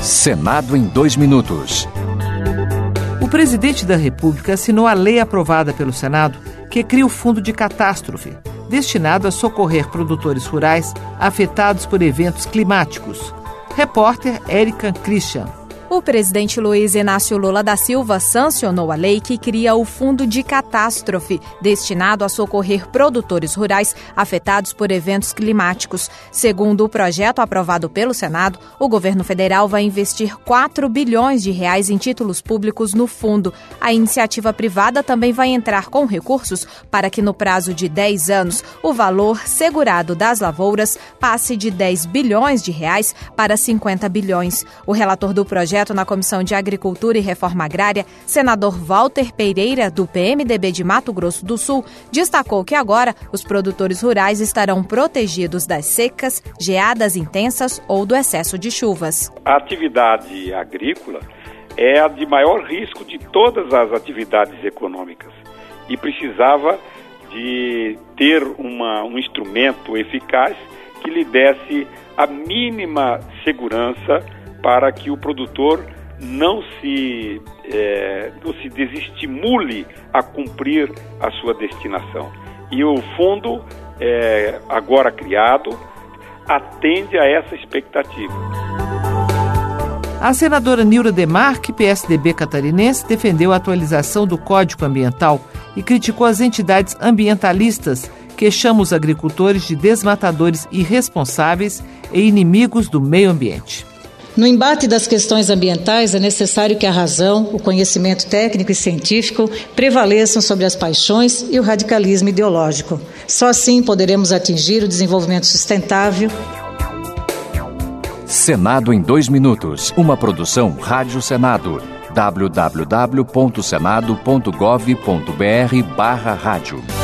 Senado em 2 minutos. O presidente da República assinou a lei aprovada pelo Senado que cria o Fundo de Catástrofe, destinado a socorrer produtores rurais afetados por eventos climáticos. Repórter Érica Christian. O presidente Luiz Inácio Lula da Silva sancionou a lei que cria o Fundo de Catástrofe, destinado a socorrer produtores rurais afetados por eventos climáticos. Segundo o projeto aprovado pelo Senado, o governo federal vai investir 4 bilhões de reais em títulos públicos no fundo. A iniciativa privada também vai entrar com recursos para que, no prazo de 10 anos, o valor segurado das lavouras passe de 10 bilhões de reais para 50 bilhões. O relator do projeto na Comissão de Agricultura e Reforma Agrária, senador Walter Pereira, do PMDB de Mato Grosso do Sul, destacou que agora os produtores rurais estarão protegidos das secas, geadas intensas ou do excesso de chuvas. A atividade agrícola é a de maior risco de todas as atividades econômicas e precisava de ter um instrumento eficaz que lhe desse a mínima segurança para que o produtor não se desestimule a cumprir a sua destinação. E o fundo, agora criado, atende a essa expectativa. A senadora Nilda Demarque, PSDB catarinense, defendeu a atualização do Código Ambiental e criticou as entidades ambientalistas que chamam os agricultores de desmatadores irresponsáveis e inimigos do meio ambiente. No embate das questões ambientais, é necessário que a razão, o conhecimento técnico e científico prevaleçam sobre as paixões e o radicalismo ideológico. Só assim poderemos atingir o desenvolvimento sustentável. Senado em 2 minutos. Uma produção Rádio Senado. www.senado.gov.br/rádio